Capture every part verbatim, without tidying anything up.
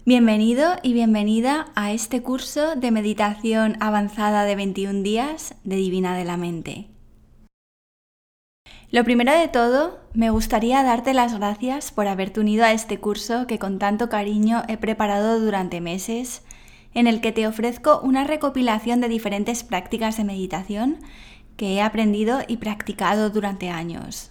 Bienvenido y bienvenida a este curso de meditación avanzada de veintiún días de Divina de la Mente. Lo primero de todo, me gustaría darte las gracias por haberte unido a este curso que con tanto cariño he preparado durante meses, en el que te ofrezco una recopilación de diferentes prácticas de meditación que he aprendido y practicado durante años.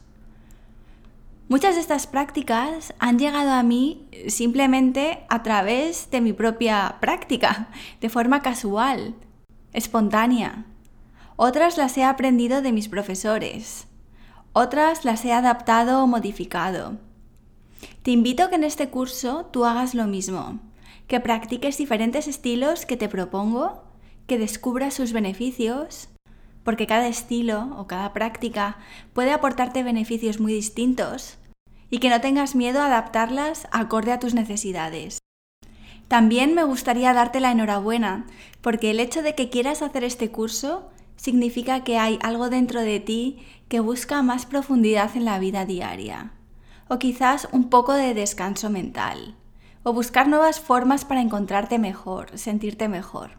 Muchas de estas prácticas han llegado a mí simplemente a través de mi propia práctica, de forma casual, espontánea. Otras las he aprendido de mis profesores. Otras las he adaptado o modificado. Te invito a que en este curso tú hagas lo mismo, que practiques diferentes estilos que te propongo, que descubras sus beneficios, porque cada estilo o cada práctica puede aportarte beneficios muy distintos y que no tengas miedo a adaptarlas acorde a tus necesidades. También me gustaría darte la enhorabuena, porque el hecho de que quieras hacer este curso significa que hay algo dentro de ti que busca más profundidad en la vida diaria, o quizás un poco de descanso mental, o buscar nuevas formas para encontrarte mejor, sentirte mejor.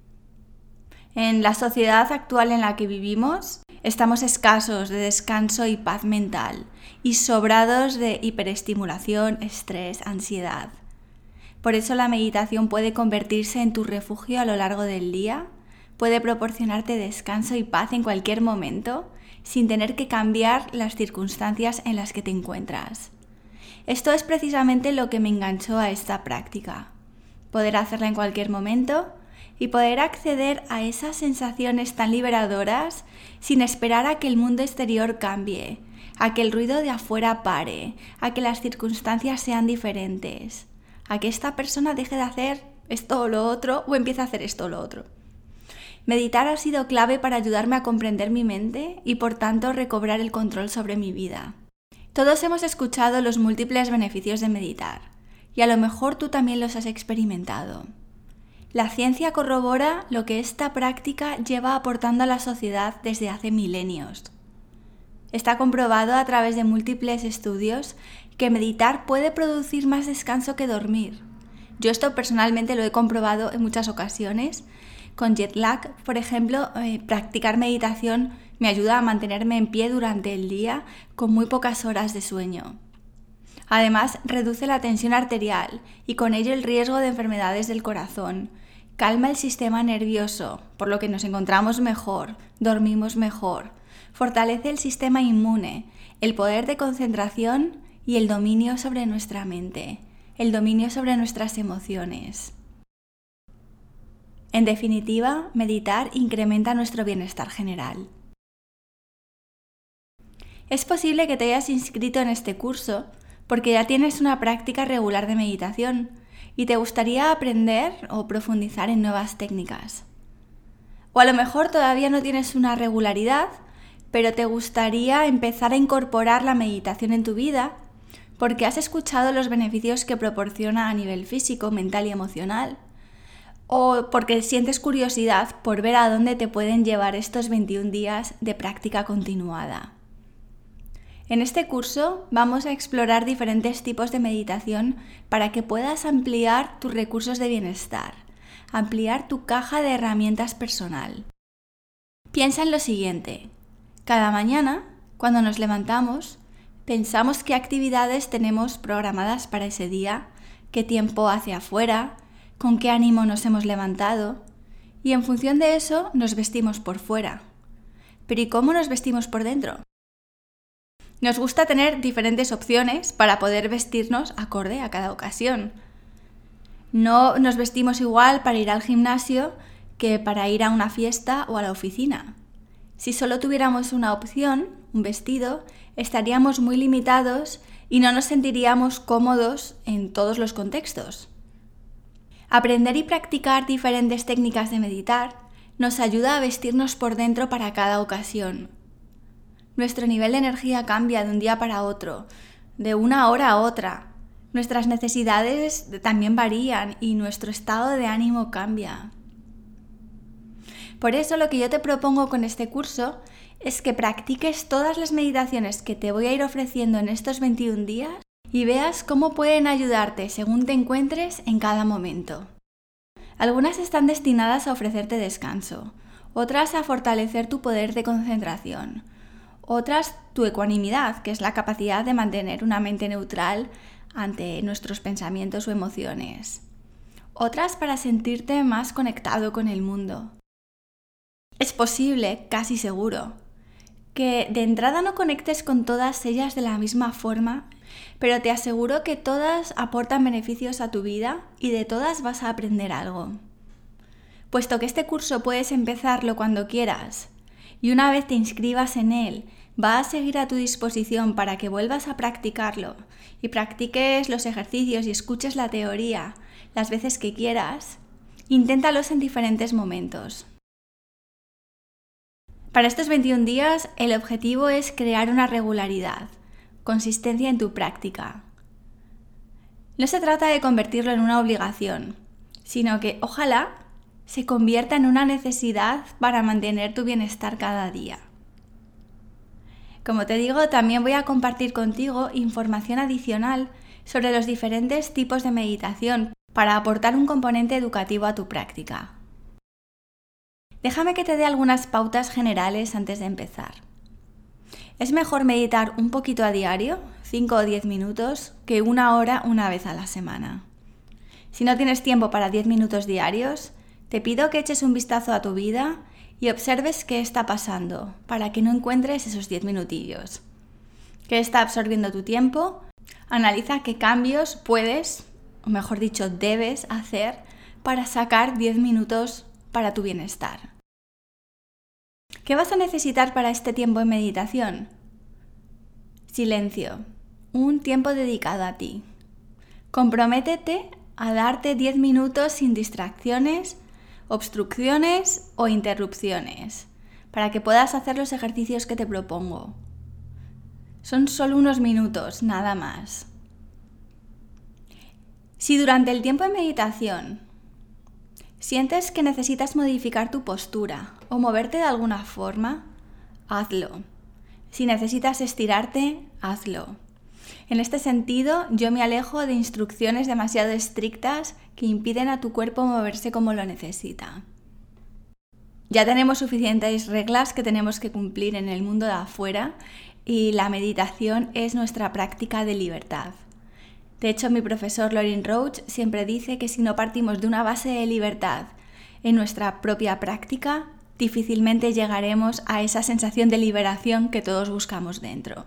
En la sociedad actual en la que vivimos, estamos escasos de descanso y paz mental y sobrados de hiperestimulación, estrés, ansiedad. Por eso la meditación puede convertirse en tu refugio a lo largo del día, puede proporcionarte descanso y paz en cualquier momento, sin tener que cambiar las circunstancias en las que te encuentras. Esto es precisamente lo que me enganchó a esta práctica, poder hacerla en cualquier momento y poder acceder a esas sensaciones tan liberadoras sin esperar a que el mundo exterior cambie, a que el ruido de afuera pare, a que las circunstancias sean diferentes, a que esta persona deje de hacer esto o lo otro o empiece a hacer esto o lo otro. Meditar ha sido clave para ayudarme a comprender mi mente y por tanto recobrar el control sobre mi vida. Todos hemos escuchado los múltiples beneficios de meditar y a lo mejor tú también los has experimentado. La ciencia corrobora lo que esta práctica lleva aportando a la sociedad desde hace milenios. Está comprobado a través de múltiples estudios que meditar puede producir más descanso que dormir. Yo esto personalmente lo he comprobado en muchas ocasiones. Con jet lag, por ejemplo, eh, practicar meditación me ayuda a mantenerme en pie durante el día con muy pocas horas de sueño. Además, reduce la tensión arterial y con ello el riesgo de enfermedades del corazón. Calma el sistema nervioso, por lo que nos encontramos mejor, dormimos mejor. Fortalece el sistema inmune, el poder de concentración y el dominio sobre nuestra mente, el dominio sobre nuestras emociones. En definitiva, meditar incrementa nuestro bienestar general. Es posible que te hayas inscrito en este curso porque ya tienes una práctica regular de meditación y te gustaría aprender o profundizar en nuevas técnicas. O a lo mejor todavía no tienes una regularidad, pero te gustaría empezar a incorporar la meditación en tu vida porque has escuchado los beneficios que proporciona a nivel físico, mental y emocional, o porque sientes curiosidad por ver a dónde te pueden llevar estos veintiún días de práctica continuada. En este curso vamos a explorar diferentes tipos de meditación para que puedas ampliar tus recursos de bienestar, ampliar tu caja de herramientas personal. Piensa en lo siguiente: cada mañana, cuando nos levantamos, pensamos qué actividades tenemos programadas para ese día, qué tiempo hace afuera, con qué ánimo nos hemos levantado, y en función de eso nos vestimos por fuera. Pero ¿y cómo nos vestimos por dentro? Nos gusta tener diferentes opciones para poder vestirnos acorde a cada ocasión. No nos vestimos igual para ir al gimnasio que para ir a una fiesta o a la oficina. Si solo tuviéramos una opción, un vestido, estaríamos muy limitados y no nos sentiríamos cómodos en todos los contextos. Aprender y practicar diferentes técnicas de meditar nos ayuda a vestirnos por dentro para cada ocasión. Nuestro nivel de energía cambia de un día para otro, de una hora a otra. Nuestras necesidades también varían y nuestro estado de ánimo cambia. Por eso lo que yo te propongo con este curso es que practiques todas las meditaciones que te voy a ir ofreciendo en estos veintiún días y veas cómo pueden ayudarte según te encuentres en cada momento. Algunas están destinadas a ofrecerte descanso, otras a fortalecer tu poder de concentración, otras tu ecuanimidad, que es la capacidad de mantener una mente neutral ante nuestros pensamientos o emociones, otras para sentirte más conectado con el mundo. Es posible, casi seguro, que de entrada no conectes con todas ellas de la misma forma, pero te aseguro que todas aportan beneficios a tu vida y de todas vas a aprender algo. Puesto que este curso puedes empezarlo cuando quieras y una vez te inscribas en él, va a seguir a tu disposición para que vuelvas a practicarlo y practiques los ejercicios y escuches la teoría las veces que quieras, inténtalos en diferentes momentos. Para estos veintiún días, el objetivo es crear una regularidad, consistencia en tu práctica. No se trata de convertirlo en una obligación, sino que ojalá se convierta en una necesidad para mantener tu bienestar cada día. Como te digo, también voy a compartir contigo información adicional sobre los diferentes tipos de meditación para aportar un componente educativo a tu práctica. Déjame que te dé algunas pautas generales antes de empezar. Es mejor meditar un poquito a diario, cinco o diez minutos, que una hora una vez a la semana. Si no tienes tiempo para diez minutos diarios, te pido que eches un vistazo a tu vida y observes qué está pasando para que no encuentres esos diez minutillos. ¿Qué está absorbiendo tu tiempo? Analiza qué cambios puedes, o mejor dicho, debes hacer para sacar diez minutos para tu bienestar. ¿Qué vas a necesitar para este tiempo de meditación? Silencio, un tiempo dedicado a ti. Comprométete a darte diez minutos sin distracciones, obstrucciones o interrupciones, para que puedas hacer los ejercicios que te propongo. Son solo unos minutos, nada más. Si durante el tiempo de meditación sientes que necesitas modificar tu postura o moverte de alguna forma, hazlo. Si necesitas estirarte, hazlo. En este sentido, yo me alejo de instrucciones demasiado estrictas que impiden a tu cuerpo moverse como lo necesita. Ya tenemos suficientes reglas que tenemos que cumplir en el mundo de afuera y la meditación es nuestra práctica de libertad. De hecho, mi profesor Lorin Roach siempre dice que si no partimos de una base de libertad en nuestra propia práctica, difícilmente llegaremos a esa sensación de liberación que todos buscamos dentro.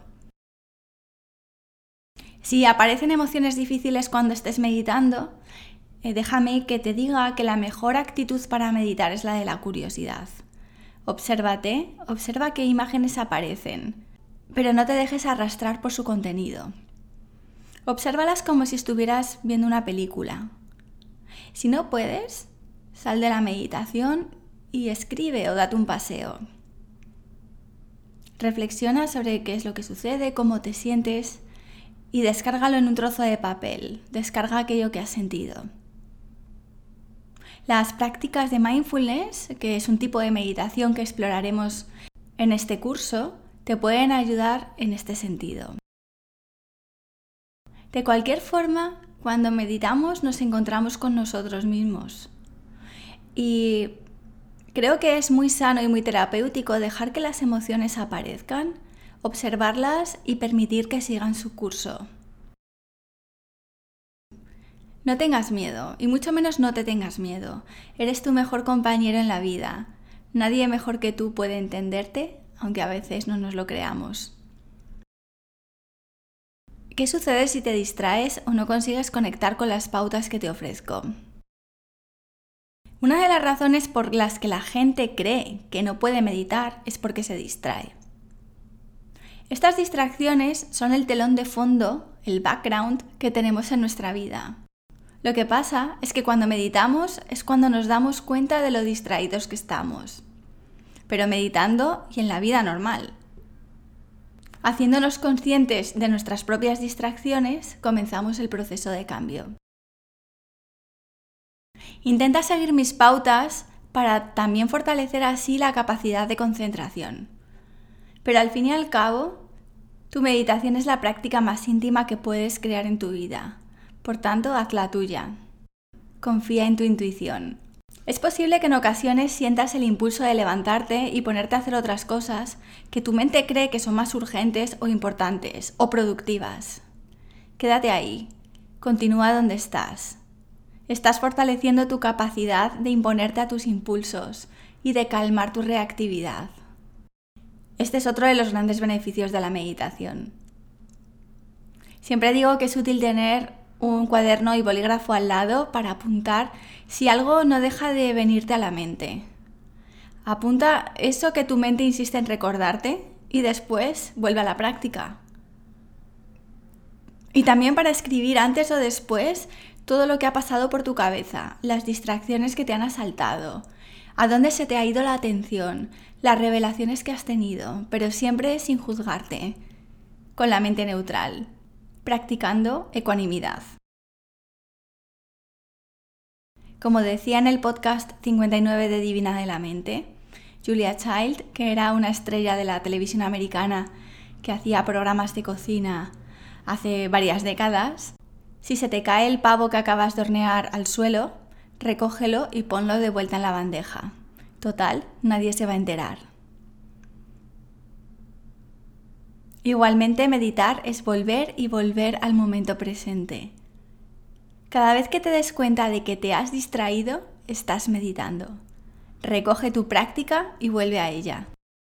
Si aparecen emociones difíciles cuando estés meditando, eh, déjame que te diga que la mejor actitud para meditar es la de la curiosidad. Obsérvate, observa qué imágenes aparecen, pero no te dejes arrastrar por su contenido. Obsérvalas como si estuvieras viendo una película. Si no puedes, sal de la meditación y escribe o date un paseo. Reflexiona sobre qué es lo que sucede, cómo te sientes y descárgalo en un trozo de papel. Descarga aquello que has sentido. Las prácticas de mindfulness, que es un tipo de meditación que exploraremos en este curso, te pueden ayudar en este sentido. De cualquier forma, cuando meditamos nos encontramos con nosotros mismos. Y creo que es muy sano y muy terapéutico dejar que las emociones aparezcan, observarlas y permitir que sigan su curso. No tengas miedo, y mucho menos no te tengas miedo. Eres tu mejor compañero en la vida. Nadie mejor que tú puede entenderte, aunque a veces no nos lo creamos. ¿Qué sucede si te distraes o no consigues conectar con las pautas que te ofrezco? Una de las razones por las que la gente cree que no puede meditar es porque se distrae. Estas distracciones son el telón de fondo, el background que tenemos en nuestra vida. Lo que pasa es que cuando meditamos es cuando nos damos cuenta de lo distraídos que estamos. Pero meditando y en la vida normal. Haciéndonos conscientes de nuestras propias distracciones, comenzamos el proceso de cambio. Intenta seguir mis pautas para también fortalecer así la capacidad de concentración. Pero al fin y al cabo, Tu meditación es la práctica más íntima que puedes crear en tu vida. Por tanto, hazla tuya. Confía en tu intuición. Es posible que en ocasiones sientas el impulso de levantarte y ponerte a hacer otras cosas que tu mente cree que son más urgentes o importantes o productivas. Quédate ahí. Continúa donde estás. Estás fortaleciendo tu capacidad de imponerte a tus impulsos y de calmar tu reactividad. Este es otro de los grandes beneficios de la meditación. Siempre digo que es útil tener un cuaderno y bolígrafo al lado para apuntar si algo no deja de venirte a la mente. Apunta eso que tu mente insiste en recordarte y después vuelve a la práctica. Y también para escribir antes o después todo lo que ha pasado por tu cabeza, las distracciones que te han asaltado, a dónde se te ha ido la atención, las revelaciones que has tenido, pero siempre sin juzgarte, con la mente neutral, practicando ecuanimidad. Como decía en el podcast cincuenta y nueve de Divina de la Mente, Julia Child, que era una estrella de la televisión americana que hacía programas de cocina hace varias décadas, si se te cae el pavo que acabas de hornear al suelo, recógelo y ponlo de vuelta en la bandeja. Total, nadie se va a enterar. Igualmente, meditar es volver y volver al momento presente. Cada vez que te des cuenta de que te has distraído, estás meditando. Recoge tu práctica y vuelve a ella.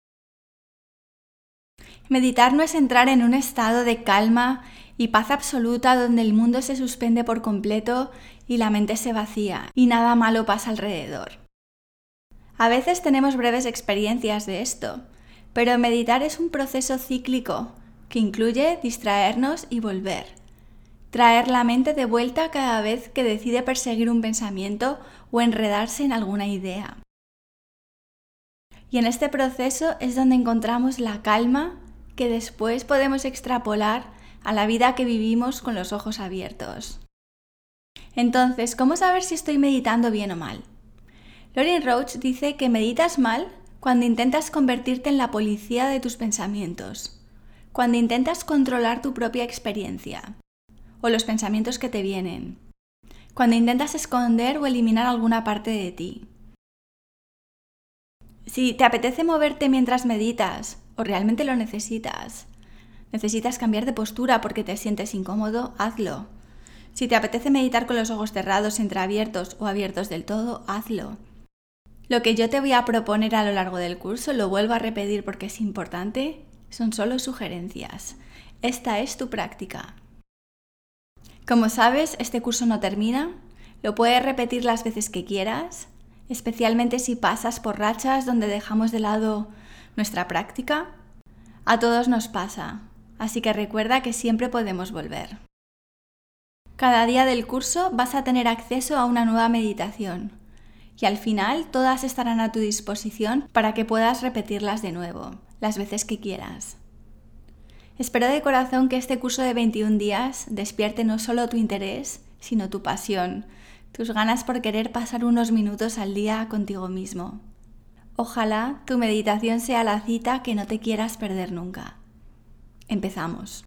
Meditar no es entrar en un estado de calma y paz absoluta donde el mundo se suspende por completo y la mente se vacía y nada malo pasa alrededor. A veces tenemos breves experiencias de esto, pero meditar es un proceso cíclico que incluye distraernos y volver. Traer la mente de vuelta cada vez que decide perseguir un pensamiento o enredarse en alguna idea. Y en este proceso es donde encontramos la calma que después podemos extrapolar a la vida que vivimos con los ojos abiertos. Entonces, ¿cómo saber si estoy meditando bien o mal? Lorin Roach dice que meditas mal cuando intentas convertirte en la policía de tus pensamientos, cuando intentas controlar tu propia experiencia o los pensamientos que te vienen, cuando intentas esconder o eliminar alguna parte de ti. Si te apetece moverte mientras meditas o realmente lo necesitas, necesitas cambiar de postura porque te sientes incómodo, hazlo. Si te apetece meditar con los ojos cerrados, entreabiertos o abiertos del todo, hazlo. Lo que yo te voy a proponer a lo largo del curso, lo vuelvo a repetir porque es importante, son solo sugerencias. Esta es tu práctica. Como sabes, este curso no termina, lo puedes repetir las veces que quieras, especialmente si pasas por rachas donde dejamos de lado nuestra práctica. A todos nos pasa, así que recuerda que siempre podemos volver. Cada día del curso vas a tener acceso a una nueva meditación y al final todas estarán a tu disposición para que puedas repetirlas de nuevo, las veces que quieras. Espero de corazón que este curso de veintiún días despierte no solo tu interés, sino tu pasión, tus ganas por querer pasar unos minutos al día contigo mismo. Ojalá tu meditación sea la cita que no te quieras perder nunca. Empezamos.